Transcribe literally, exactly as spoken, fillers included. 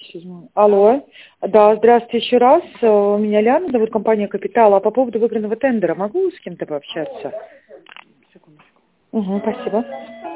седьмое. Алло. Да, здравствуйте еще раз. Меня Ляна зовут, компания «Капитал». А по поводу выигранного тендера могу с кем-то пообщаться? Секундочку. Угу, спасибо.